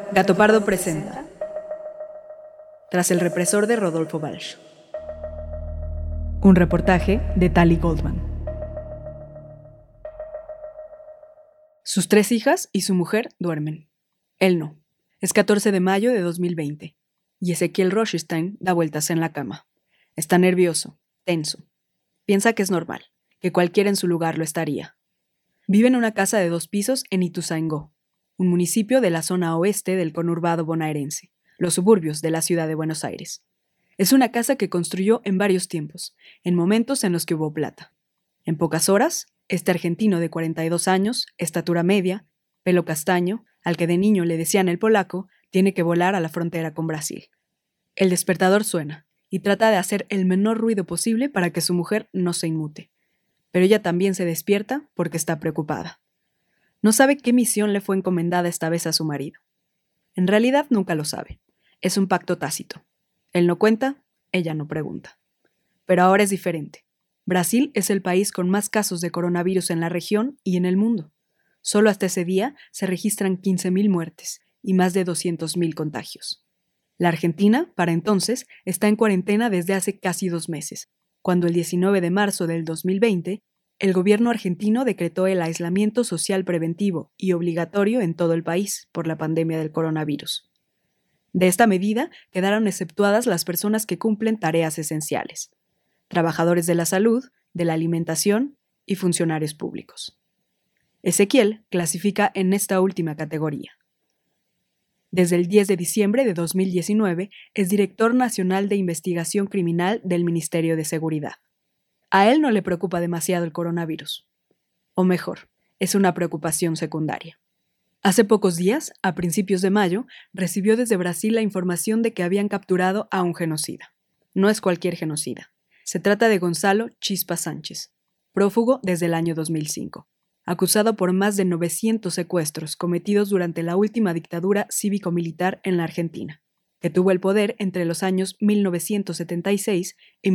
Gato Pardo presenta Tras el represor de Rodolfo Walsh. Un reportaje de Tali Goldman. Sus 3 hijas y su mujer duermen. Él no. Es 14 de mayo de 2020 y Ezequiel Rothstein da vueltas en la cama. Está nervioso, tenso. Piensa que es normal, que cualquiera en su lugar lo estaría. Vive en una casa de 2 pisos en Ituzaingó, un municipio de la zona oeste del conurbado bonaerense, los suburbios de la ciudad de Buenos Aires. Es una casa que construyó en varios tiempos, en momentos en los que hubo plata. En pocas horas, este argentino de 42 años, estatura media, pelo castaño, al que de niño le decían el polaco, tiene que volar a la frontera con Brasil. El despertador suena y trata de hacer el menor ruido posible para que su mujer no se inmute. Pero ella también se despierta porque está preocupada. No sabe qué misión le fue encomendada esta vez a su marido. En realidad nunca lo sabe. Es un pacto tácito. Él no cuenta, ella no pregunta. Pero ahora es diferente. Brasil es el país con más casos de coronavirus en la región y en el mundo. Solo hasta ese día se registran 15.000 muertes y más de 200.000 contagios. La Argentina, para entonces, está en cuarentena desde hace casi 2 meses, cuando el 19 de marzo del 2020, el gobierno argentino decretó el aislamiento social preventivo y obligatorio en todo el país por la pandemia del coronavirus. De esta medida quedaron exceptuadas las personas que cumplen tareas esenciales: trabajadores de la salud, de la alimentación y funcionarios públicos. Ezequiel clasifica en esta última categoría. Desde el 10 de diciembre de 2019 es director nacional de investigación criminal del Ministerio de Seguridad. A él no le preocupa demasiado el coronavirus. O mejor, es una preocupación secundaria. Hace pocos días, a principios de mayo, recibió desde Brasil la información de que habían capturado a un genocida. No es cualquier genocida. Se trata de Gonzalo Chispa Sánchez, prófugo desde el año 2005, acusado por más de 900 secuestros cometidos durante la última dictadura cívico-militar en la Argentina, que tuvo el poder entre los años 1976 y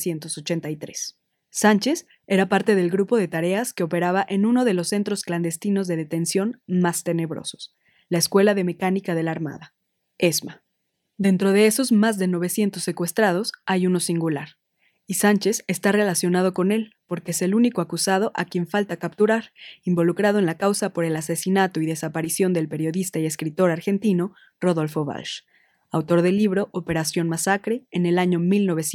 1983. Sánchez era parte del grupo de tareas que operaba en uno de los centros clandestinos de detención más tenebrosos, la Escuela de Mecánica de la Armada, ESMA. Dentro de esos más de 900 secuestrados hay uno singular, y Sánchez está relacionado con él porque es el único acusado a quien falta capturar, involucrado en la causa por el asesinato y desaparición del periodista y escritor argentino Rodolfo Walsh, autor del libro Operación Masacre en el año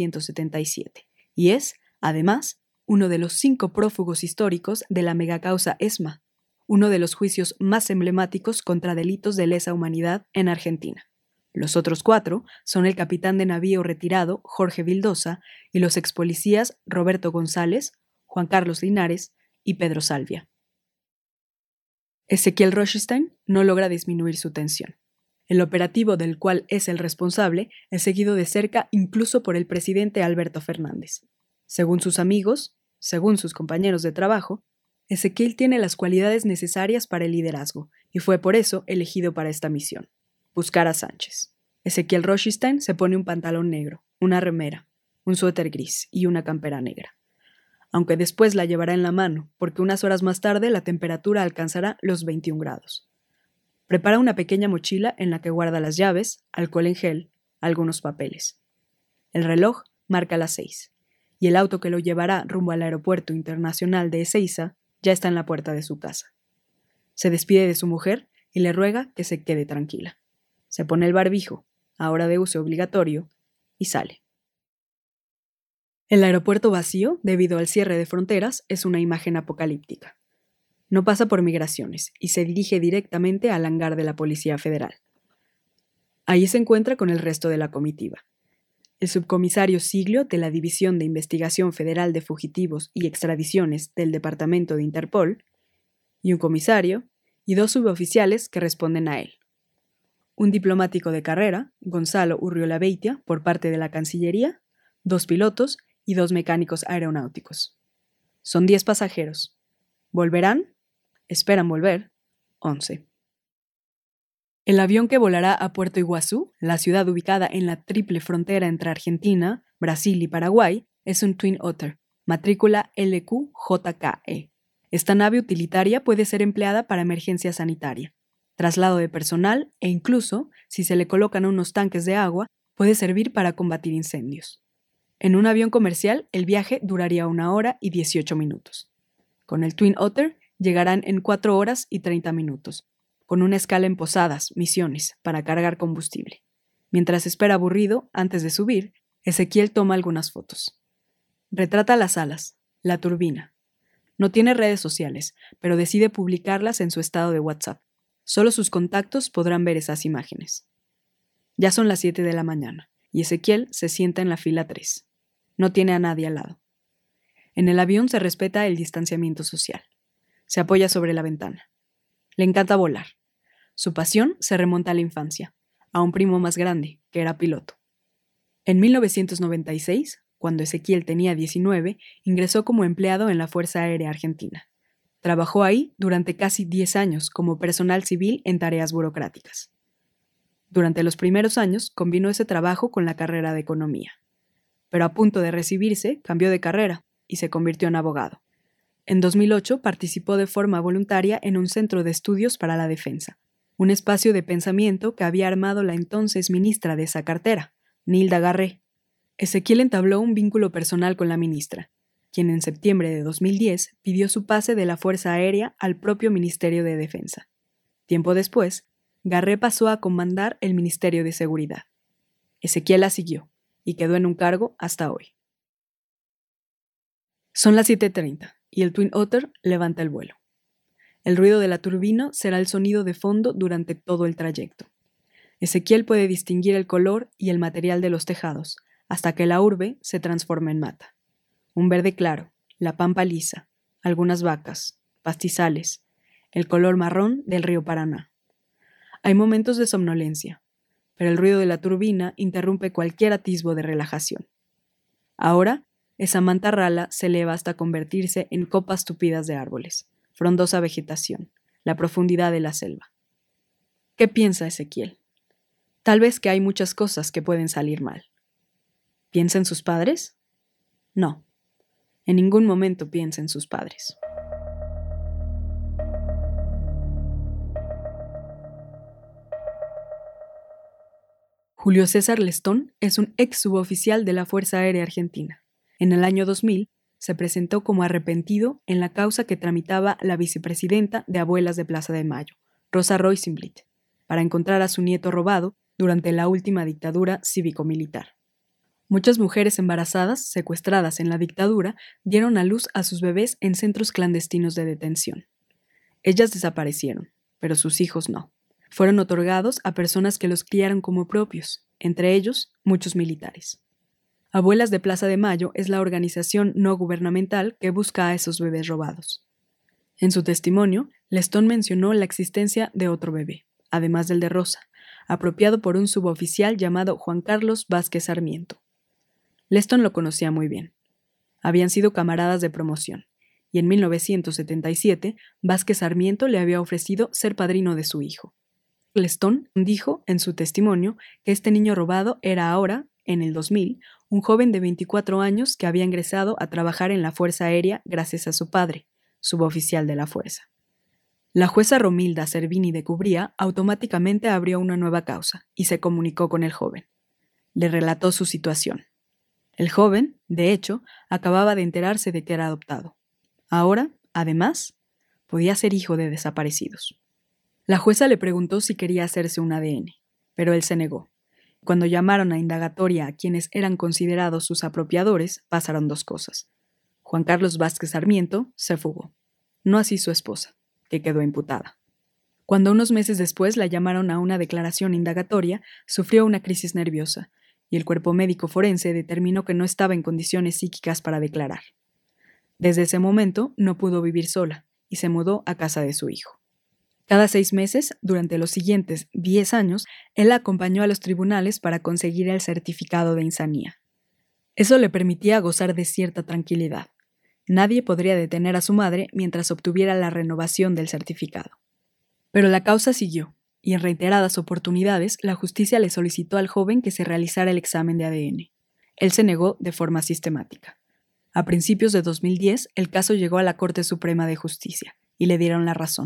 1977, y es, además, uno de los 5 prófugos históricos de la megacausa ESMA, uno de los juicios más emblemáticos contra delitos de lesa humanidad en Argentina. Los otros 4 son el capitán de navío retirado Jorge Vildosa y los expolicías Roberto González, Juan Carlos Linares y Pedro Salvia. Ezequiel Rothstein no logra disminuir su tensión. El operativo del cual es el responsable es seguido de cerca incluso por el presidente Alberto Fernández. Según sus amigos, según sus compañeros de trabajo, Ezequiel tiene las cualidades necesarias para el liderazgo y fue por eso elegido para esta misión: buscar a Sánchez. Ezequiel Rothstein se pone un pantalón negro, una remera, un suéter gris y una campera negra, aunque después la llevará en la mano, porque unas horas más tarde la temperatura alcanzará los 21 grados. Prepara una pequeña mochila en la que guarda las llaves, alcohol en gel, algunos papeles. El reloj marca las 6. Y el auto que lo llevará rumbo al aeropuerto internacional de Ezeiza ya está en la puerta de su casa. Se despide de su mujer y le ruega que se quede tranquila. Se pone el barbijo, ahora de uso obligatorio, y sale. El aeropuerto vacío, debido al cierre de fronteras, es una imagen apocalíptica. No pasa por migraciones y se dirige directamente al hangar de la Policía Federal. Allí se encuentra con el resto de la comitiva. El subcomisario Siglio de la División de Investigación Federal de Fugitivos y Extradiciones del Departamento de Interpol, y un comisario, y 2 suboficiales que responden a él. Un diplomático de carrera, Gonzalo Urriolabeitia, por parte de la Cancillería, 2 pilotos y 2 mecánicos aeronáuticos. Son 10 pasajeros. ¿Volverán? Esperan volver 11. El avión que volará a Puerto Iguazú, la ciudad ubicada en la triple frontera entre Argentina, Brasil y Paraguay, es un Twin Otter, matrícula LQJKE. Esta nave utilitaria puede ser empleada para emergencia sanitaria. traslado de personal e incluso, si se le colocan unos tanques de agua, puede servir para combatir incendios. En un avión comercial, el viaje duraría 1 hora y 18 minutos. Con el Twin Otter, llegarán en 4 horas y 30 minutos, con una escala en Posadas, Misiones, para cargar combustible. Mientras espera aburrido, antes de subir, Ezequiel toma algunas fotos. Retrata las alas, la turbina. No tiene redes sociales, pero decide publicarlas en su estado de WhatsApp. Solo sus contactos podrán ver esas imágenes. Ya son las 7 de la mañana, y Ezequiel se sienta en la fila 3. No tiene a nadie al lado. En el avión se respeta el distanciamiento social. Se apoya sobre la ventana. Le encanta volar. Su pasión se remonta a la infancia, a un primo más grande, que era piloto. En 1996, cuando Ezequiel tenía 19, ingresó como empleado en la Fuerza Aérea Argentina. Trabajó ahí durante casi 10 años como personal civil en tareas burocráticas. Durante los primeros años combinó ese trabajo con la carrera de economía. Pero a punto de recibirse, cambió de carrera y se convirtió en abogado. En 2008 participó de forma voluntaria en un centro de estudios para la defensa, un espacio de pensamiento que había armado la entonces ministra de esa cartera, Nilda Garré. Ezequiel entabló un vínculo personal con la ministra, quien en septiembre de 2010 pidió su pase de la Fuerza Aérea al propio Ministerio de Defensa. Tiempo después, Garré pasó a comandar el Ministerio de Seguridad. Ezequiel la siguió y quedó en un cargo hasta hoy. Son las 7:30 y el Twin Otter levanta el vuelo. El ruido de la turbina será el sonido de fondo durante todo el trayecto. Ezequiel puede distinguir el color y el material de los tejados, hasta que la urbe se transforma en mata. Un verde claro, la pampa lisa, algunas vacas, pastizales, el color marrón del río Paraná. Hay momentos de somnolencia, pero el ruido de la turbina interrumpe cualquier atisbo de relajación. Ahora, esa manta rala se eleva hasta convertirse en copas tupidas de árboles, frondosa vegetación, la profundidad de la selva. ¿Qué piensa Ezequiel? Tal vez que hay muchas cosas que pueden salir mal. ¿Piensa en sus padres? No. En ningún momento piensa en sus padres. Julio César Lestón es un ex suboficial de la Fuerza Aérea Argentina. En el año 2000 se presentó como arrepentido en la causa que tramitaba la vicepresidenta de Abuelas de Plaza de Mayo, Rosa Roisenblit, para encontrar a su nieto robado durante la última dictadura cívico-militar. Muchas mujeres embarazadas, secuestradas en la dictadura, dieron a luz a sus bebés en centros clandestinos de detención. Ellas desaparecieron, pero sus hijos no. Fueron otorgados a personas que los criaron como propios, entre ellos muchos militares. Abuelas de Plaza de Mayo es la organización no gubernamental que busca a esos bebés robados. En su testimonio, Lestón mencionó la existencia de otro bebé, además del de Rosa, apropiado por un suboficial llamado Juan Carlos Vázquez Sarmiento. Lestón lo conocía muy bien. Habían sido camaradas de promoción, y en 1977 Vázquez Sarmiento le había ofrecido ser padrino de su hijo. Lestón dijo en su testimonio que este niño robado era ahora, en el 2000, un joven de 24 años que había ingresado a trabajar en la Fuerza Aérea gracias a su padre, suboficial de la Fuerza. La jueza Romilda Cervini de Cubría automáticamente abrió una nueva causa y se comunicó con el joven. Le relató su situación. El joven, de hecho, acababa de enterarse de que era adoptado. Ahora, además, podía ser hijo de desaparecidos. La jueza le preguntó si quería hacerse un ADN, pero él se negó. Cuando llamaron a indagatoria a quienes eran considerados sus apropiadores, pasaron 2 cosas. Juan Carlos Vázquez Sarmiento se fugó. No así su esposa, que quedó imputada. Cuando unos meses después la llamaron a una declaración indagatoria, sufrió una crisis nerviosa, y el cuerpo médico forense determinó que no estaba en condiciones psíquicas para declarar. Desde ese momento no pudo vivir sola y se mudó a casa de su hijo. Cada 6 meses, durante los siguientes 10 años, él la acompañó a los tribunales para conseguir el certificado de insanía. Eso le permitía gozar de cierta tranquilidad. Nadie podría detener a su madre mientras obtuviera la renovación del certificado. Pero la causa siguió, y en reiteradas oportunidades la justicia le solicitó al joven que se realizara el examen de ADN. Él se negó de forma sistemática. A principios de 2010, el caso llegó a la Corte Suprema de Justicia, y le dieron la razón.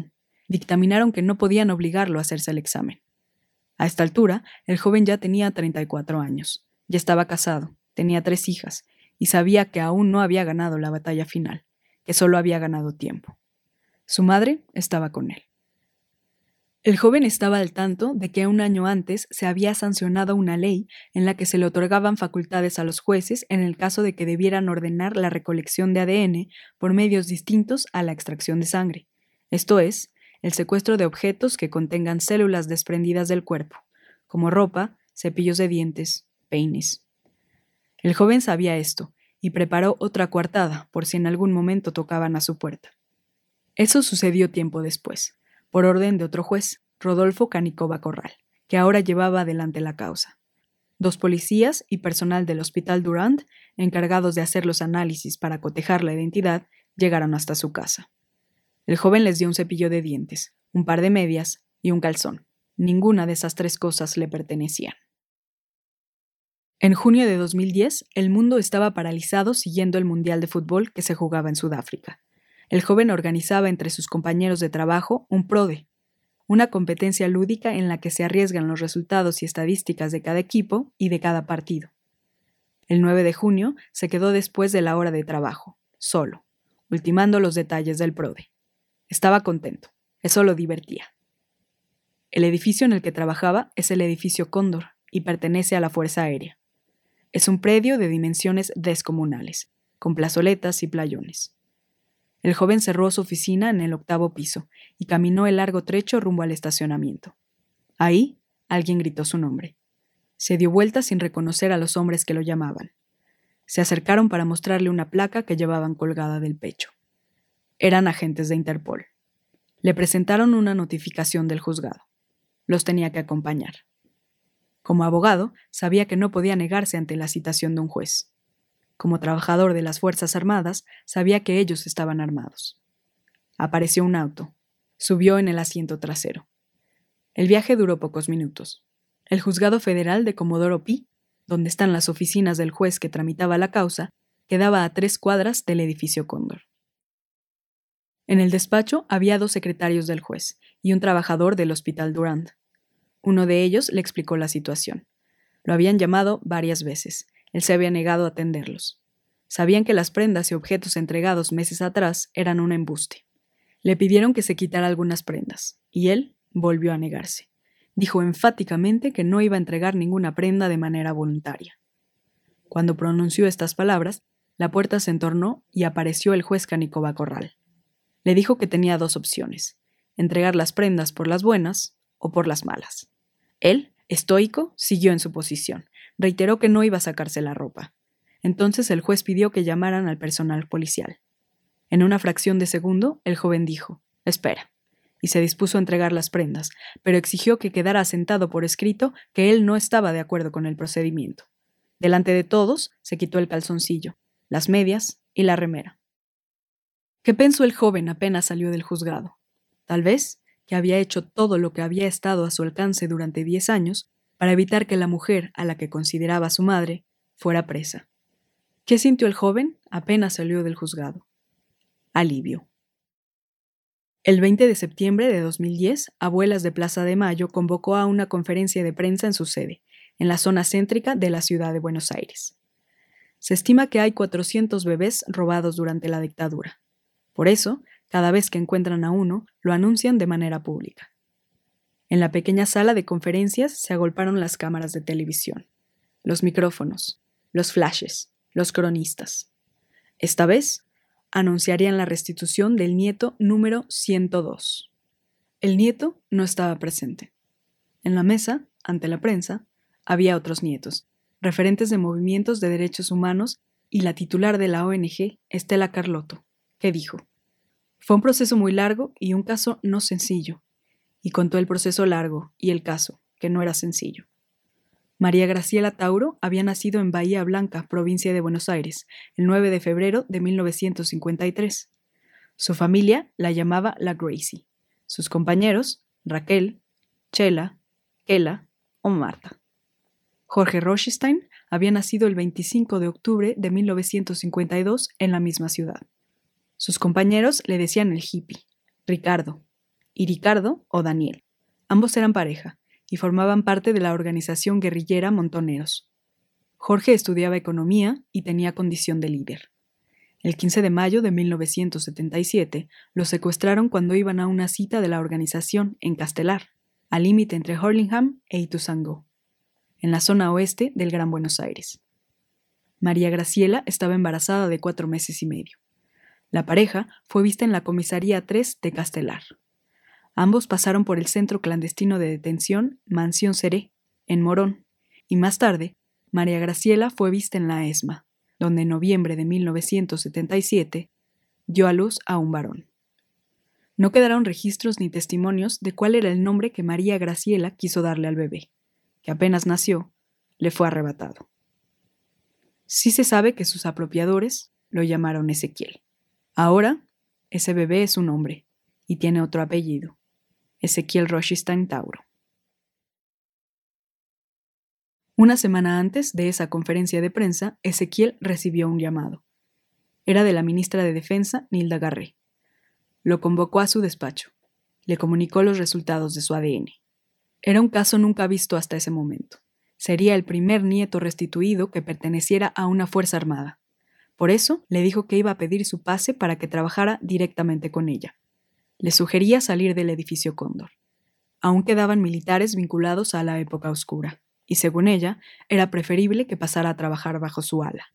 dictaminaron que no podían obligarlo a hacerse el examen. A esta altura, el joven ya tenía 34 años, ya estaba casado, tenía 3 hijas, y sabía que aún no había ganado la batalla final, que solo había ganado tiempo. Su madre estaba con él. El joven estaba al tanto de que un año antes se había sancionado una ley en la que se le otorgaban facultades a los jueces en el caso de que debieran ordenar la recolección de ADN por medios distintos a la extracción de sangre, esto es, el secuestro de objetos que contengan células desprendidas del cuerpo, como ropa, cepillos de dientes, peines. El joven sabía esto y preparó otra coartada por si en algún momento tocaban a su puerta. Eso sucedió tiempo después, por orden de otro juez, Rodolfo Canicova Corral, que ahora llevaba adelante la causa. 2 policías y personal del Hospital Durand, encargados de hacer los análisis para cotejar la identidad, llegaron hasta su casa. El joven les dio un cepillo de dientes, un par de medias y un calzón. Ninguna de esas 3 cosas le pertenecían. En junio de 2010, el mundo estaba paralizado siguiendo el Mundial de Fútbol que se jugaba en Sudáfrica. El joven organizaba entre sus compañeros de trabajo un PRODE, una competencia lúdica en la que se arriesgan los resultados y estadísticas de cada equipo y de cada partido. El 9 de junio se quedó después de la hora de trabajo, solo, ultimando los detalles del PRODE. Estaba contento, eso lo divertía. El edificio en el que trabajaba es el edificio Cóndor y pertenece a la Fuerza Aérea. Es un predio de dimensiones descomunales, con plazoletas y playones. El joven cerró su oficina en el 8º piso y caminó el largo trecho rumbo al estacionamiento. Ahí, alguien gritó su nombre. Se dio vuelta sin reconocer a los hombres que lo llamaban. Se acercaron para mostrarle una placa que llevaban colgada del pecho. Eran agentes de Interpol. Le presentaron una notificación del juzgado. Los tenía que acompañar. Como abogado, sabía que no podía negarse ante la citación de un juez. Como trabajador de las Fuerzas Armadas, sabía que ellos estaban armados. Apareció un auto. Subió en el asiento trasero. El viaje duró pocos minutos. El juzgado federal de Comodoro Pi, donde están las oficinas del juez que tramitaba la causa, quedaba a 3 cuadras del edificio Cóndor. En el despacho había 2 secretarios del juez y un trabajador del Hospital Durand. Uno de ellos le explicó la situación. Lo habían llamado varias veces. Él se había negado a atenderlos. Sabían que las prendas y objetos entregados meses atrás eran un embuste. Le pidieron que se quitara algunas prendas, y él volvió a negarse. Dijo enfáticamente que no iba a entregar ninguna prenda de manera voluntaria. Cuando pronunció estas palabras, la puerta se entornó y apareció el juez Canicova Corral. Le dijo que tenía 2 opciones: entregar las prendas por las buenas o por las malas. Él, estoico, siguió en su posición. Reiteró que no iba a sacarse la ropa. Entonces el juez pidió que llamaran al personal policial. En una fracción de segundo, el joven dijo: «Espera», y se dispuso a entregar las prendas, pero exigió que quedara asentado por escrito que él no estaba de acuerdo con el procedimiento. Delante de todos, se quitó el calzoncillo, las medias y la remera. ¿Qué pensó el joven apenas salió del juzgado? Tal vez que había hecho todo lo que había estado a su alcance durante 10 años para evitar que la mujer a la que consideraba su madre fuera presa. ¿Qué sintió el joven apenas salió del juzgado? Alivio. El 20 de septiembre de 2010, Abuelas de Plaza de Mayo convocó a una conferencia de prensa en su sede, en la zona céntrica de la ciudad de Buenos Aires. Se estima que hay 400 bebés robados durante la dictadura. Por eso, cada vez que encuentran a uno, lo anuncian de manera pública. En la pequeña sala de conferencias se agolparon las cámaras de televisión, los micrófonos, los flashes, los cronistas. Esta vez, anunciarían la restitución del nieto número 102. El nieto no estaba presente. En la mesa, ante la prensa, había otros nietos, referentes de movimientos de derechos humanos y la titular de la ONG, Estela Carlotto, que dijo: «Fue un proceso muy largo y un caso no sencillo», y contó el proceso largo y el caso, que no era sencillo. María Graciela Tauro había nacido en Bahía Blanca, provincia de Buenos Aires, el 9 de febrero de 1953. Su familia la llamaba la Gracie. Sus compañeros, Raquel, Chela, Kela o Marta. Jorge Rothstein había nacido el 25 de octubre de 1952 en la misma ciudad. Sus compañeros le decían el hippie, Ricardo. y Ricardo o Daniel. Ambos eran pareja y formaban parte de la organización guerrillera Montoneros. Jorge estudiaba economía y tenía condición de líder. El 15 de mayo de 1977 los secuestraron cuando iban a una cita de la organización en Castelar, al límite entre Hurlingham e Ituzaingó, en la zona oeste del Gran Buenos Aires. María Graciela estaba embarazada de 4 meses y medio. La pareja fue vista en la comisaría 3 de Castelar. Ambos pasaron por el centro clandestino de detención Mansión Seré, en Morón, y más tarde, María Graciela fue vista en la ESMA, donde en noviembre de 1977 dio a luz a un varón. No quedaron registros ni testimonios de cuál era el nombre que María Graciela quiso darle al bebé, que apenas nació, le fue arrebatado. Sí se sabe que sus apropiadores lo llamaron Ezequiel. Ahora, ese bebé es un hombre y tiene otro apellido, Ezequiel Rothstein Tauro. Una semana antes de esa conferencia de prensa, Ezequiel recibió un llamado. Era de la ministra de Defensa, Nilda Garré. Lo convocó a su despacho. Le comunicó los resultados de su ADN. Era un caso nunca visto hasta ese momento. Sería el primer nieto restituido que perteneciera a una fuerza armada. Por eso, le dijo que iba a pedir su pase para que trabajara directamente con ella. Le sugería salir del edificio Cóndor. Aún quedaban militares vinculados a la época oscura, y según ella, era preferible que pasara a trabajar bajo su ala.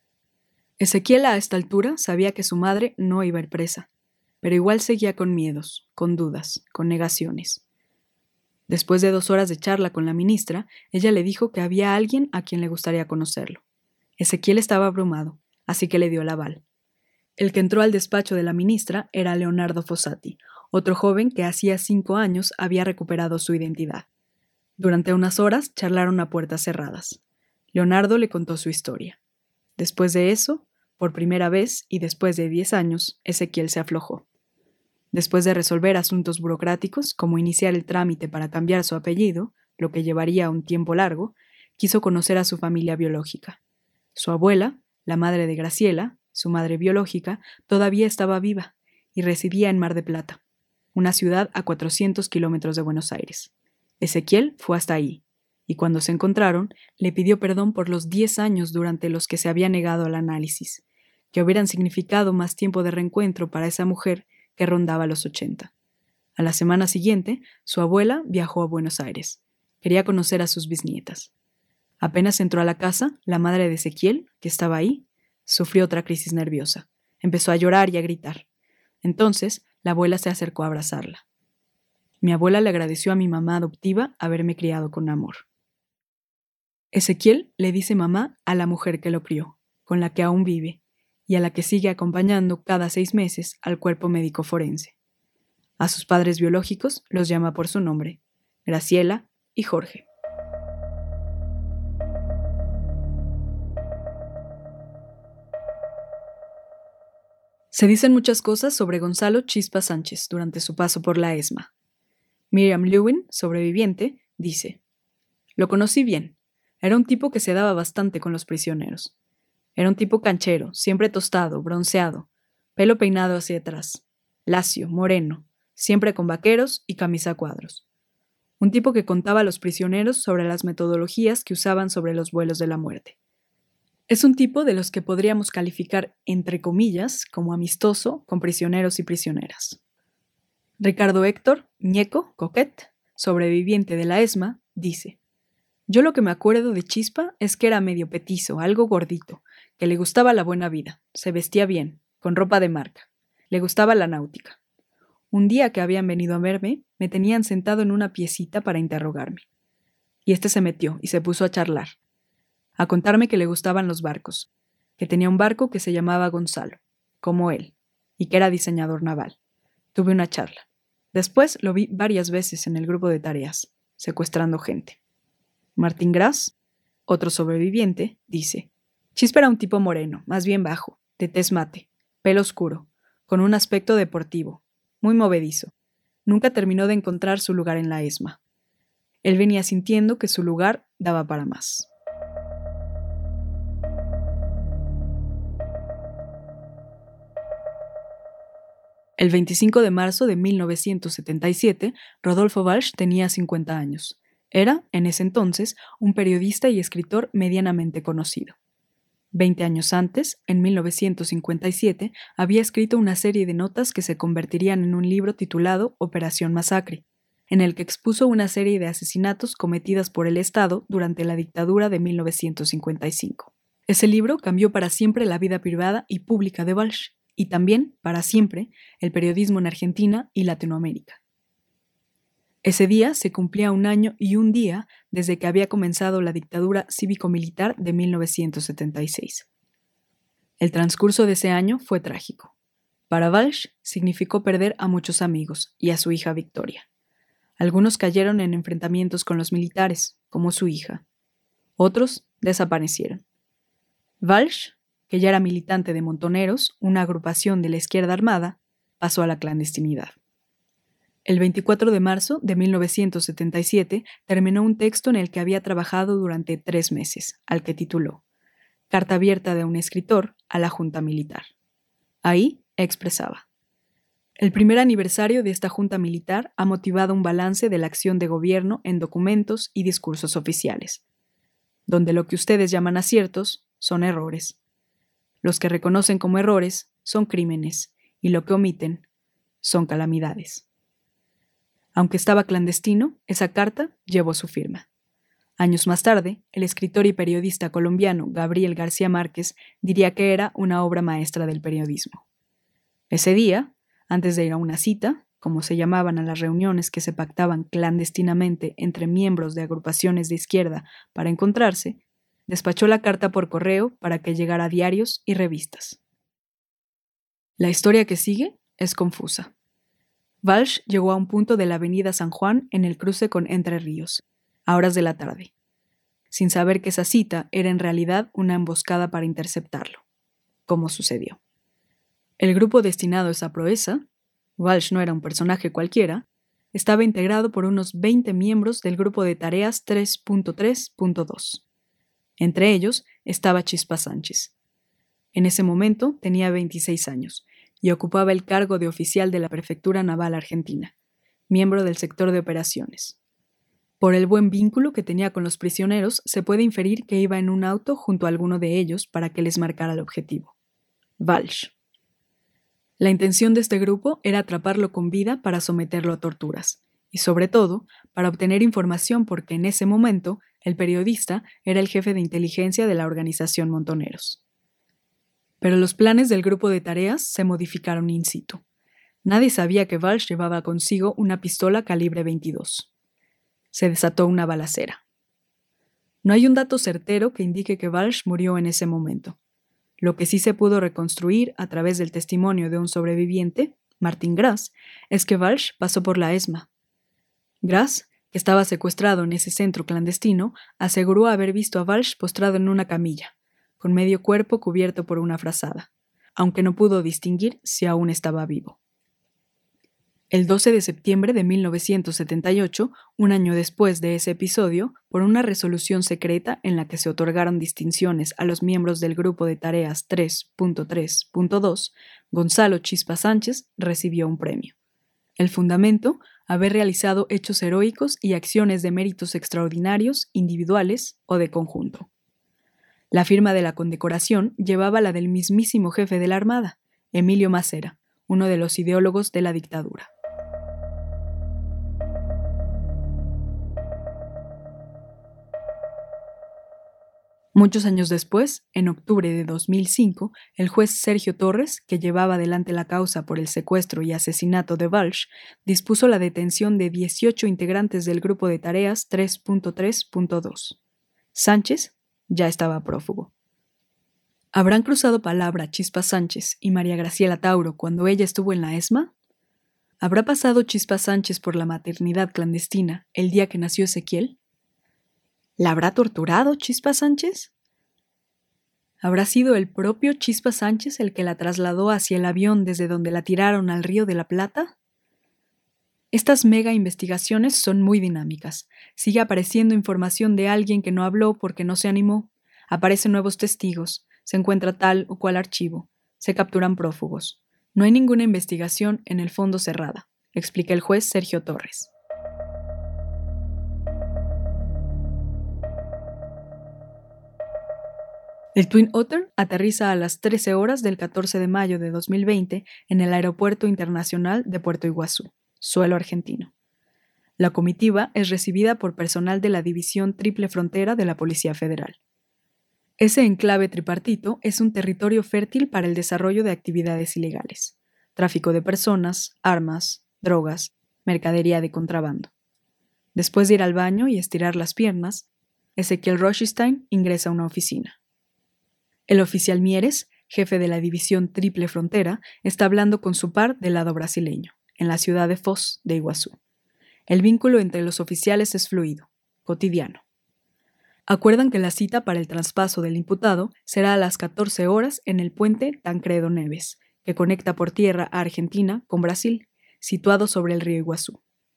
Ezequiel a esta altura sabía que su madre no iba a ir presa, pero igual seguía con miedos, con dudas, con negaciones. Después de 2 horas de charla con la ministra, ella le dijo que había alguien a quien le gustaría conocerlo. Ezequiel estaba abrumado, así que le dio el aval. El que entró al despacho de la ministra era Leonardo Fossati, otro joven que hacía 5 años había recuperado su identidad. Durante unas horas charlaron a puertas cerradas. Leonardo le contó su historia. Después de eso, por primera vez y después de 10 años, Ezequiel se aflojó. Después de resolver asuntos burocráticos, como iniciar el trámite para cambiar su apellido, lo que llevaría un tiempo largo, quiso conocer a su familia biológica. Su abuela, la madre de Graciela, su madre biológica, todavía estaba viva y residía en Mar del Plata, una ciudad a 400 kilómetros de Buenos Aires. Ezequiel fue hasta ahí, y cuando se encontraron, le pidió perdón por los 10 años durante los que se había negado al análisis, que hubieran significado más tiempo de reencuentro para esa mujer que rondaba los 80. A la semana siguiente, su abuela viajó a Buenos Aires. Quería conocer a sus bisnietas. Apenas entró a la casa, la madre de Ezequiel, que estaba ahí, sufrió otra crisis nerviosa. Empezó a llorar y a gritar. Entonces, la abuela se acercó a abrazarla. Mi abuela le agradeció a mi mamá adoptiva haberme criado con amor. Ezequiel le dice mamá a la mujer que lo crió, con la que aún vive, y a la que sigue acompañando cada 6 meses al cuerpo médico forense. A sus padres biológicos los llama por su nombre, Graciela y Jorge. Se dicen muchas cosas sobre Gonzalo Chispa Sánchez durante su paso por la ESMA. Miriam Lewin, sobreviviente, dice: «Lo conocí bien. Era un tipo que se daba bastante con los prisioneros. Era un tipo canchero, siempre tostado, bronceado, pelo peinado hacia atrás, lacio, moreno, siempre con vaqueros y camisa a cuadros. Un tipo que contaba a los prisioneros sobre las metodologías que usaban sobre los vuelos de la muerte. Es un tipo de los que podríamos calificar, entre comillas, como amistoso con prisioneros y prisioneras». Ricardo Héctor Ñeco Coquet, sobreviviente de la ESMA, dice: «Yo lo que me acuerdo de Chispa es que era medio petizo, algo gordito, que le gustaba la buena vida, se vestía bien, con ropa de marca, le gustaba la náutica. Un día que habían venido a verme, me tenían sentado en una piecita para interrogarme. Y se metió y se puso a charlar, a contarme que le gustaban los barcos, que tenía un barco que se llamaba Gonzalo, como él, y que era diseñador naval. Tuve una charla. Después lo vi varias veces en el grupo de tareas, secuestrando gente». Martín Gras, otro sobreviviente, dice: «Chispa era un tipo moreno, más bien bajo, de tez mate, pelo oscuro, con un aspecto deportivo, muy movedizo. Nunca terminó de encontrar su lugar en la ESMA. Él venía sintiendo que su lugar daba para más». El 25 de marzo de 1977, Rodolfo Walsh tenía 50 años. Era, en ese entonces, un periodista y escritor medianamente conocido. 20 años antes, en 1957, había escrito una serie de notas que se convertirían en un libro titulado Operación Masacre, en el que expuso una serie de asesinatos cometidas por el Estado durante la dictadura de 1955. Ese libro cambió para siempre la vida privada y pública de Walsh, y también, para siempre, el periodismo en Argentina y Latinoamérica. Ese día se cumplía 1 año y 1 día desde que había comenzado la dictadura cívico-militar de 1976. El transcurso de ese año fue trágico. Para Walsh significó perder a muchos amigos y a su hija Victoria. Algunos cayeron en enfrentamientos con los militares, como su hija. Otros desaparecieron. Walsh, que ya era militante de Montoneros, una agrupación de la izquierda armada, pasó a la clandestinidad. El 24 de marzo de 1977 terminó un texto en el que había trabajado durante 3 meses, al que tituló Carta abierta de un escritor a la Junta Militar. Ahí expresaba: el primer aniversario de esta Junta Militar ha motivado un balance de la acción de gobierno en documentos y discursos oficiales, donde lo que ustedes llaman aciertos son errores. Los que reconocen como errores son crímenes y lo que omiten son calamidades. Aunque estaba clandestino, esa carta llevó su firma. Años más tarde, el escritor y periodista colombiano Gabriel García Márquez diría que era una obra maestra del periodismo. Ese día, antes de ir a una cita, como se llamaban a las reuniones que se pactaban clandestinamente entre miembros de agrupaciones de izquierda para encontrarse, despachó la carta por correo para que llegara a diarios y revistas. La historia que sigue es confusa. Walsh llegó a un punto de la avenida San Juan en el cruce con Entre Ríos, a horas de la tarde, sin saber que esa cita era en realidad una emboscada para interceptarlo, como sucedió. El grupo destinado a esa proeza, Walsh no era un personaje cualquiera, estaba integrado por unos 20 miembros del grupo de tareas 3.3.2. Entre ellos estaba Chispa Sánchez. En ese momento tenía 26 años y ocupaba el cargo de oficial de la Prefectura Naval Argentina, miembro del sector de operaciones. Por el buen vínculo que tenía con los prisioneros, se puede inferir que iba en un auto junto a alguno de ellos para que les marcara el objetivo: Walsh. La intención de este grupo era atraparlo con vida para someterlo a torturas, y sobre todo, para obtener información porque en ese momento el periodista era el jefe de inteligencia de la organización Montoneros. Pero los planes del grupo de tareas se modificaron in situ. Nadie sabía que Walsh llevaba consigo una pistola calibre 22. Se desató una balacera. No hay un dato certero que indique que Walsh murió en ese momento. Lo que sí se pudo reconstruir a través del testimonio de un sobreviviente, Martin Gras, es que Walsh pasó por la ESMA. Gras, que estaba secuestrado en ese centro clandestino, aseguró haber visto a Walsh postrado en una camilla, con medio cuerpo cubierto por una frazada, aunque no pudo distinguir si aún estaba vivo. El 12 de septiembre de 1978, un año después de ese episodio, por una resolución secreta en la que se otorgaron distinciones a los miembros del grupo de tareas 3.3.2, Gonzalo Chispa Sánchez recibió un premio. El fundamento: haber realizado hechos heroicos y acciones de méritos extraordinarios, individuales o de conjunto. La firma de la condecoración llevaba la del mismísimo jefe de la Armada, Emilio Massera, uno de los ideólogos de la dictadura. Muchos años después, en octubre de 2005, el juez Sergio Torres, que llevaba adelante la causa por el secuestro y asesinato de Walsh, dispuso la detención de 18 integrantes del grupo de tareas 3.3.2. Sánchez ya estaba prófugo. ¿Habrán cruzado palabra Chispa Sánchez y María Graciela Tauro cuando ella estuvo en la ESMA? ¿Habrá pasado Chispa Sánchez por la maternidad clandestina el día que nació Ezequiel? ¿La habrá torturado Chispa Sánchez? ¿Habrá sido el propio Chispa Sánchez el que la trasladó hacia el avión desde donde la tiraron al Río de la Plata? Estas mega investigaciones son muy dinámicas. Sigue apareciendo información de alguien que no habló porque no se animó. Aparecen nuevos testigos. Se encuentra tal o cual archivo. Se capturan prófugos. No hay ninguna investigación en el fondo cerrada, explica el juez Sergio Torres. El Twin Otter aterriza a las 13 horas del 14 de mayo de 2020 en el Aeropuerto Internacional de Puerto Iguazú, suelo argentino. La comitiva es recibida por personal de la División Triple Frontera de la Policía Federal. Ese enclave tripartito es un territorio fértil para el desarrollo de actividades ilegales, tráfico de personas, armas, drogas, mercadería de contrabando. Después de ir al baño y estirar las piernas, Ezequiel Rothstein ingresa a una oficina. El oficial Mieres, jefe de la División Triple Frontera, está hablando con su par del lado brasileño, en la ciudad de Foz de Iguazú. El vínculo entre los oficiales es fluido, cotidiano. Acuerdan que la cita para el traspaso del imputado será a las 14 horas en el puente Tancredo Neves, que conecta por tierra a Argentina con Brasil, situado sobre el río Iguazú.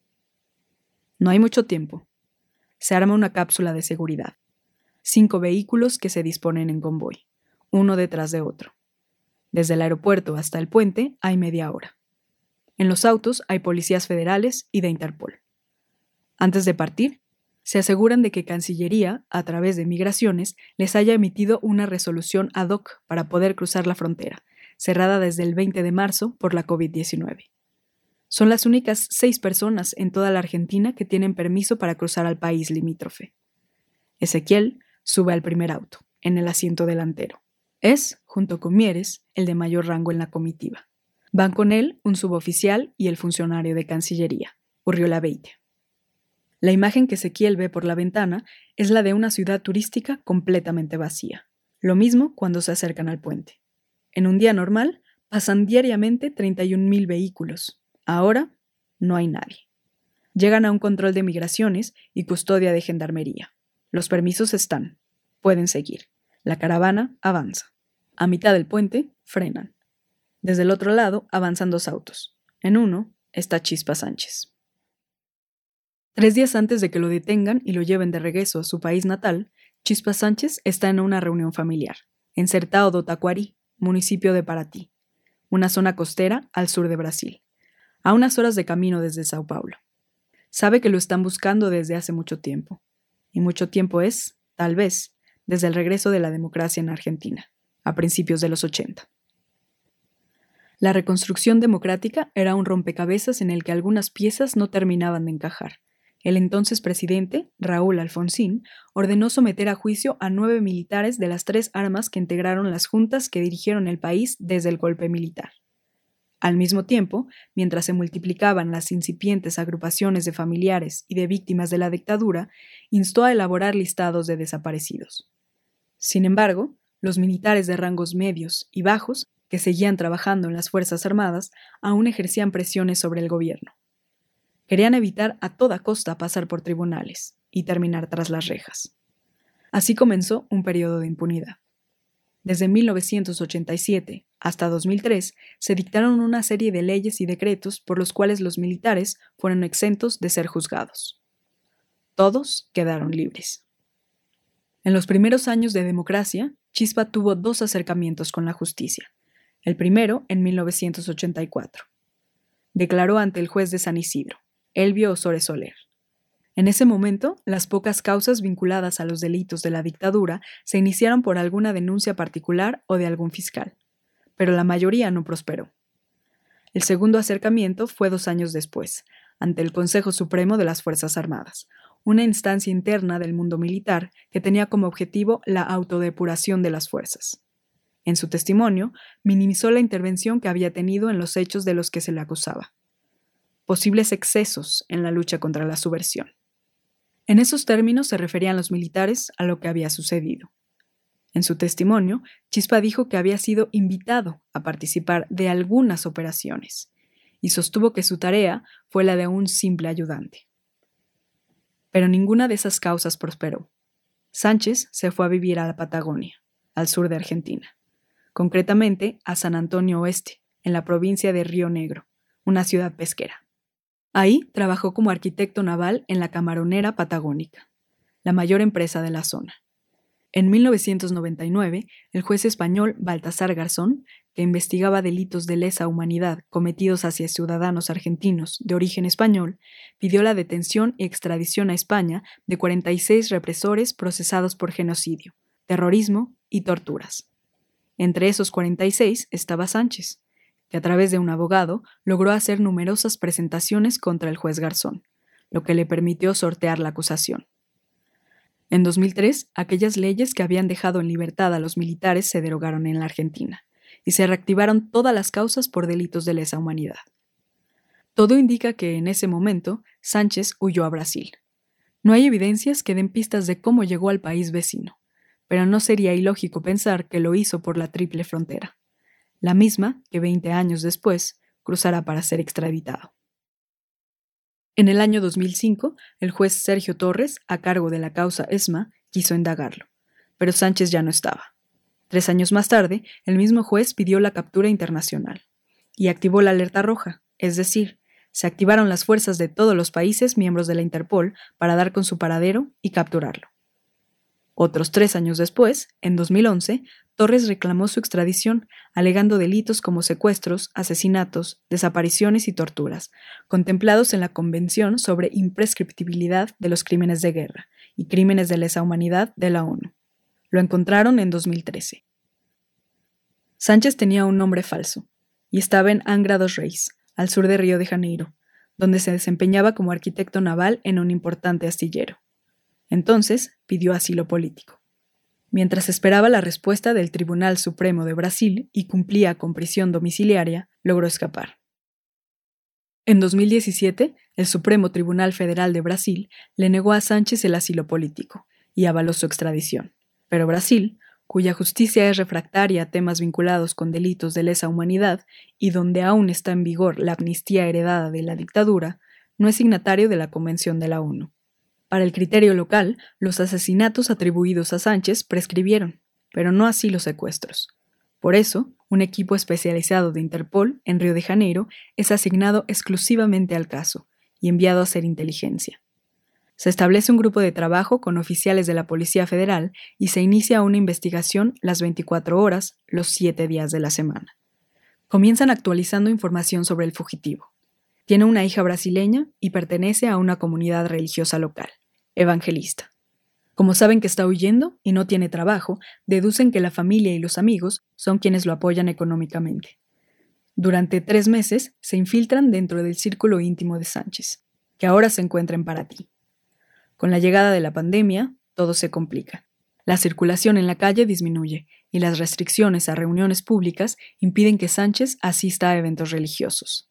No hay mucho tiempo. Se arma una cápsula de seguridad. 5 vehículos que se disponen en convoy, uno detrás de otro. Desde el aeropuerto hasta el puente hay media hora. En los autos hay policías federales y de Interpol. Antes de partir, se aseguran de que Cancillería, a través de Migraciones, les haya emitido una resolución ad hoc para poder cruzar la frontera, cerrada desde el 20 de marzo por la COVID-19. Son las únicas 6 personas en toda la Argentina que tienen permiso para cruzar al país limítrofe. Ezequiel sube al primer auto, en el asiento delantero. Es, junto con Mieres, el de mayor rango en la comitiva. Van con él un suboficial y el funcionario de Cancillería, Urriola Beite. La imagen que Ezequiel ve por la ventana es la de una ciudad turística completamente vacía. Lo mismo cuando se acercan al puente. En un día normal, pasan diariamente 31.000 vehículos. Ahora, no hay nadie. Llegan a un control de migraciones y custodia de gendarmería. Los permisos están. Pueden seguir. La caravana avanza. A mitad del puente, frenan. Desde el otro lado avanzan 2 autos. En uno está Chispa Sánchez. 3 días antes de que lo detengan y lo lleven de regreso a su país natal, Chispa Sánchez está en una reunión familiar, en Sertão do Taquari, municipio de Paraty, una zona costera al sur de Brasil, a unas horas de camino desde Sao Paulo. Sabe que lo están buscando desde hace mucho tiempo, y mucho tiempo es, tal vez, desde el regreso de la democracia en Argentina, a principios de los 80. La reconstrucción democrática era un rompecabezas en el que algunas piezas no terminaban de encajar. El entonces presidente, Raúl Alfonsín, ordenó someter a juicio a 9 militares de las 3 armas que integraron las juntas que dirigieron el país desde el golpe militar. Al mismo tiempo, mientras se multiplicaban las incipientes agrupaciones de familiares y de víctimas de la dictadura, instó a elaborar listados de desaparecidos. Sin embargo, los militares de rangos medios y bajos, que seguían trabajando en las Fuerzas Armadas, aún ejercían presiones sobre el gobierno. Querían evitar a toda costa pasar por tribunales y terminar tras las rejas. Así comenzó un periodo de impunidad. Desde 1987 hasta 2003 se dictaron una serie de leyes y decretos por los cuales los militares fueron exentos de ser juzgados. Todos quedaron libres. En los primeros años de democracia, Chispa tuvo 2 acercamientos con la justicia. El primero en 1984. Declaró ante el juez de San Isidro, Elvio Osores Soler. En ese momento, las pocas causas vinculadas a los delitos de la dictadura se iniciaron por alguna denuncia particular o de algún fiscal, pero la mayoría no prosperó. El segundo acercamiento fue 2 años después, ante el Consejo Supremo de las Fuerzas Armadas, una instancia interna del mundo militar que tenía como objetivo la autodepuración de las fuerzas. En su testimonio, minimizó la intervención que había tenido en los hechos de los que se le acusaba. Posibles excesos en la lucha contra la subversión. En esos términos se referían los militares a lo que había sucedido. En su testimonio, Chispa dijo que había sido invitado a participar de algunas operaciones y sostuvo que su tarea fue la de un simple ayudante. Pero ninguna de esas causas prosperó. Sánchez se fue a vivir a la Patagonia, al sur de Argentina, concretamente a San Antonio Oeste, en la provincia de Río Negro, una ciudad pesquera. Ahí trabajó como arquitecto naval en la Camaronera Patagónica, la mayor empresa de la zona. En 1999, el juez español Baltasar Garzón, que investigaba delitos de lesa humanidad cometidos hacia ciudadanos argentinos de origen español, pidió la detención y extradición a España de 46 represores procesados por genocidio, terrorismo y torturas. Entre esos 46 estaba Sánchez, que a través de un abogado logró hacer numerosas presentaciones contra el juez Garzón, lo que le permitió sortear la acusación. En 2003, aquellas leyes que habían dejado en libertad a los militares se derogaron en la Argentina, y se reactivaron todas las causas por delitos de lesa humanidad. Todo indica que, en ese momento, Sánchez huyó a Brasil. No hay evidencias que den pistas de cómo llegó al país vecino, pero no sería ilógico pensar que lo hizo por la triple frontera, la misma que 20 años después cruzará para ser extraditado. En el año 2005, el juez Sergio Torres, a cargo de la causa ESMA, quiso indagarlo, pero Sánchez ya no estaba. 3 años más tarde, el mismo juez pidió la captura internacional y activó la alerta roja, es decir, se activaron las fuerzas de todos los países miembros de la Interpol para dar con su paradero y capturarlo. Otros 3 años después, en 2011, Torres reclamó su extradición, alegando delitos como secuestros, asesinatos, desapariciones y torturas, contemplados en la Convención sobre Imprescriptibilidad de los Crímenes de Guerra y Crímenes de Lesa Humanidad de la ONU. Lo encontraron en 2013. Sánchez tenía un nombre falso y estaba en Angra dos Reis, al sur de Río de Janeiro, donde se desempeñaba como arquitecto naval en un importante astillero. Entonces pidió asilo político. Mientras esperaba la respuesta del Tribunal Supremo de Brasil y cumplía con prisión domiciliaria, logró escapar. En 2017, el Supremo Tribunal Federal de Brasil le negó a Sánchez el asilo político y avaló su extradición. Pero Brasil, cuya justicia es refractaria a temas vinculados con delitos de lesa humanidad y donde aún está en vigor la amnistía heredada de la dictadura, no es signatario de la Convención de la ONU. Para el criterio local, los asesinatos atribuidos a Sánchez prescribieron, pero no así los secuestros. Por eso, un equipo especializado de Interpol en Río de Janeiro es asignado exclusivamente al caso y enviado a hacer inteligencia. Se establece un grupo de trabajo con oficiales de la Policía Federal y se inicia una investigación las 24 horas, los 7 días de la semana. Comienzan actualizando información sobre el fugitivo. Tiene una hija brasileña y pertenece a una comunidad religiosa local, evangelista. Como saben que está huyendo y no tiene trabajo, deducen que la familia y los amigos son quienes lo apoyan económicamente. Durante 3 meses se infiltran dentro del círculo íntimo de Sánchez, que ahora se encuentra en Paraty. Con la llegada de la pandemia, todo se complica. La circulación en la calle disminuye y las restricciones a reuniones públicas impiden que Sánchez asista a eventos religiosos.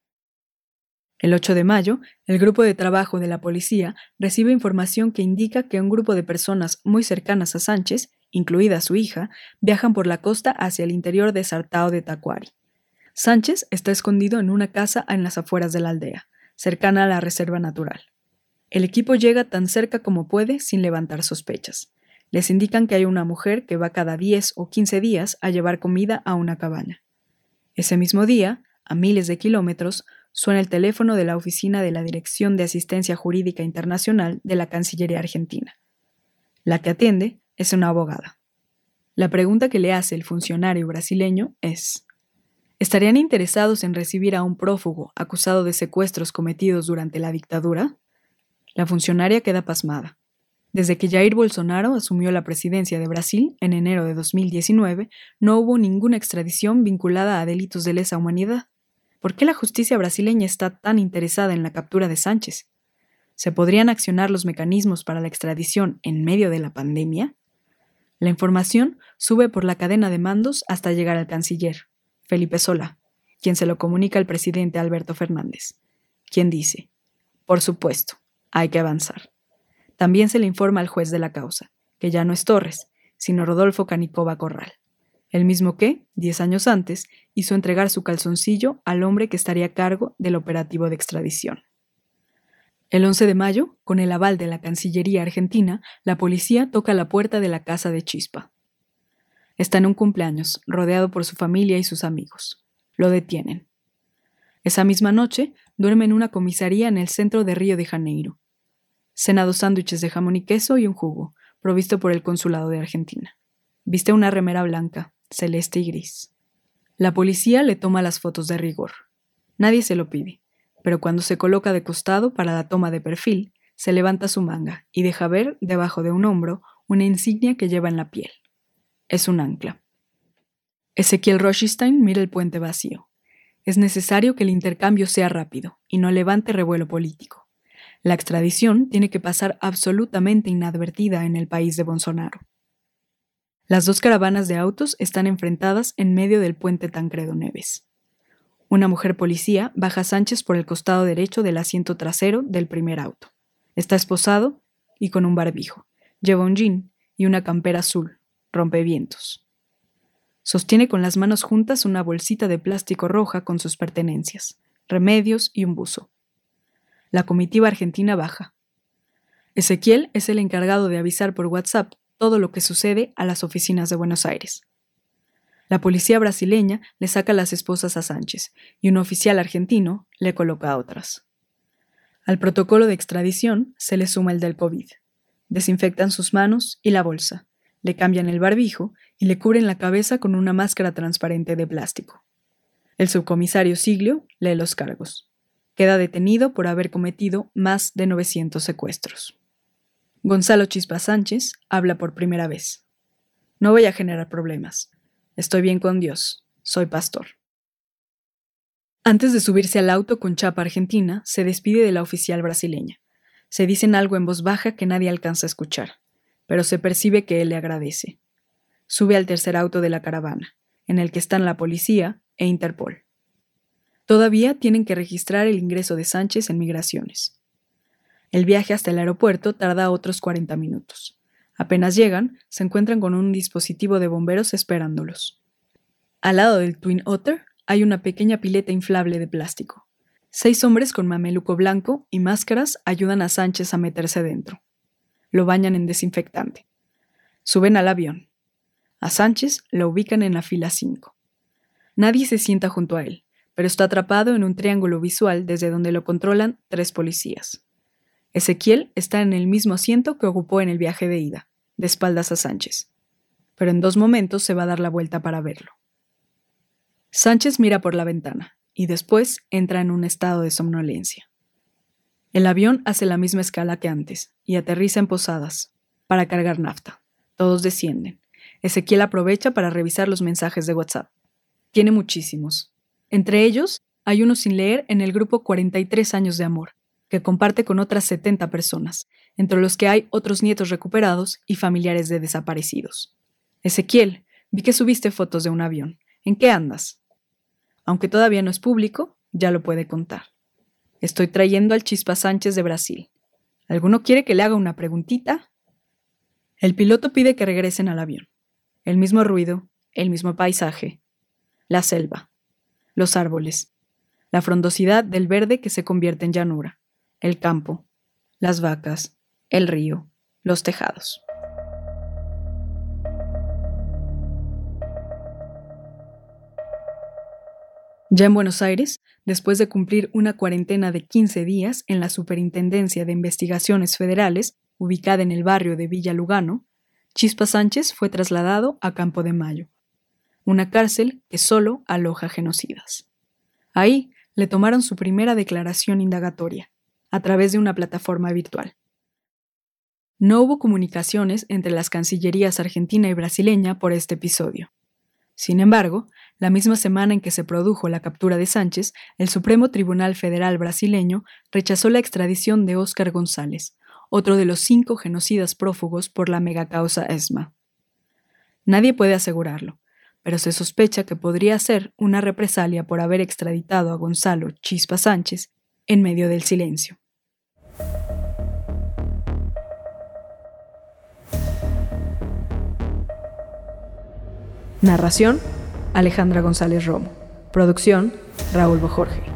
El 8 de mayo, el grupo de trabajo de la policía recibe información que indica que un grupo de personas muy cercanas a Sánchez, incluida su hija, viajan por la costa hacia el interior de Sartao de Tacuari. Sánchez está escondido en una casa en las afueras de la aldea, cercana a la reserva natural. El equipo llega tan cerca como puede sin levantar sospechas. Les indican que hay una mujer que va cada 10 o 15 días a llevar comida a una cabaña. Ese mismo día, a miles de kilómetros, suena el teléfono de la oficina de la Dirección de Asistencia Jurídica Internacional de la Cancillería Argentina. La que atiende es una abogada. La pregunta que le hace el funcionario brasileño es: ¿estarían interesados en recibir a un prófugo acusado de secuestros cometidos durante la dictadura? La funcionaria queda pasmada. Desde que Jair Bolsonaro asumió la presidencia de Brasil en enero de 2019, no hubo ninguna extradición vinculada a delitos de lesa humanidad. ¿Por qué la justicia brasileña está tan interesada en la captura de Sánchez? ¿Se podrían accionar los mecanismos para la extradición en medio de la pandemia? La información sube por la cadena de mandos hasta llegar al canciller, Felipe Solá, quien se lo comunica al presidente Alberto Fernández, quien dice: por supuesto, hay que avanzar. También se le informa al juez de la causa, que ya no es Torres, sino Rodolfo Canicova Corral, el mismo que, 10 años antes, hizo entregar su calzoncillo al hombre que estaría a cargo del operativo de extradición. El 11 de mayo, con el aval de la Cancillería argentina, la policía toca la puerta de la casa de Chispa. Está en un cumpleaños, rodeado por su familia y sus amigos. Lo detienen. Esa misma noche, duerme en una comisaría en el centro de Río de Janeiro. Cena 2 sándwiches de jamón y queso y un jugo, provisto por el Consulado de Argentina. Viste una remera blanca, celeste y gris. La policía le toma las fotos de rigor. Nadie se lo pide, pero cuando se coloca de costado para la toma de perfil, se levanta su manga y deja ver, debajo de un hombro, una insignia que lleva en la piel. Es un ancla. Ezequiel Rothstein mira el puente vacío. Es necesario que el intercambio sea rápido y no levante revuelo político. La extradición tiene que pasar absolutamente inadvertida en el país de Bolsonaro. Las dos caravanas de autos están enfrentadas en medio del puente Tancredo Neves. Una mujer policía baja a Sánchez por el costado derecho del asiento trasero del primer auto. Está esposado y con un barbijo. Lleva un jean y una campera azul, rompevientos. Sostiene con las manos juntas una bolsita de plástico roja con sus pertenencias, remedios y un buzo. La comitiva argentina baja. Ezequiel es el encargado de avisar por WhatsApp todo lo que sucede a las oficinas de Buenos Aires. La policía brasileña le saca las esposas a Sánchez y un oficial argentino le coloca a otras. Al protocolo de extradición se le suma el del COVID. Desinfectan sus manos y la bolsa, le cambian el barbijo y le cubren la cabeza con una máscara transparente de plástico. El subcomisario Siglio lee los cargos. Queda detenido por haber cometido más de 900 secuestros. Gonzalo Chispa Sánchez habla por primera vez. No voy a generar problemas. Estoy bien con Dios. Soy pastor. Antes de subirse al auto con chapa argentina, se despide de la oficial brasileña. Se dicen algo en voz baja que nadie alcanza a escuchar, pero se percibe que él le agradece. Sube al tercer auto de la caravana, en el que están la policía e Interpol. Todavía tienen que registrar el ingreso de Sánchez en Migraciones. El viaje hasta el aeropuerto tarda otros 40 minutos. Apenas llegan, se encuentran con un dispositivo de bomberos esperándolos. Al lado del Twin Otter hay una pequeña pileta inflable de plástico. 6 hombres con mameluco blanco y máscaras ayudan a Sánchez a meterse dentro. Lo bañan en desinfectante. Suben al avión. A Sánchez lo ubican en la fila 5. Nadie se sienta junto a él, pero está atrapado en un triángulo visual desde donde lo controlan 3 policías. Ezequiel está en el mismo asiento que ocupó en el viaje de ida, de espaldas a Sánchez, pero en 2 momentos se va a dar la vuelta para verlo. Sánchez mira por la ventana y después entra en un estado de somnolencia. El avión hace la misma escala que antes y aterriza en Posadas para cargar nafta. Todos descienden. Ezequiel aprovecha para revisar los mensajes de WhatsApp. Tiene muchísimos. Entre ellos, hay uno sin leer en el grupo 43 años de amor, que comparte con otras 70 personas, entre los que hay otros nietos recuperados y familiares de desaparecidos. Ezequiel, vi que subiste fotos de un avión. ¿En qué andas? Aunque todavía no es público, ya lo puede contar. Estoy trayendo al Chispa Sánchez de Brasil. ¿Alguno quiere que le haga una preguntita? El piloto pide que regresen al avión. El mismo ruido, el mismo paisaje. La selva, los árboles, la frondosidad del verde que se convierte en llanura, el campo, las vacas, el río, los tejados. Ya en Buenos Aires, después de cumplir una cuarentena de 15 días en la Superintendencia de Investigaciones Federales, ubicada en el barrio de Villa Lugano, Chispa Sánchez fue trasladado a Campo de Mayo, una cárcel que solo aloja genocidas. Ahí le tomaron su primera declaración indagatoria, a través de una plataforma virtual. No hubo comunicaciones entre las cancillerías argentina y brasileña por este episodio. Sin embargo, la misma semana en que se produjo la captura de Sánchez, el Supremo Tribunal Federal brasileño rechazó la extradición de Óscar González, otro de los 5 genocidas prófugos por la megacausa ESMA. Nadie puede asegurarlo, pero se sospecha que podría ser una represalia por haber extraditado a Gonzalo Chispa Sánchez en medio del silencio. Narración: Alejandra González Romo. Producción: Raúl Bojorge.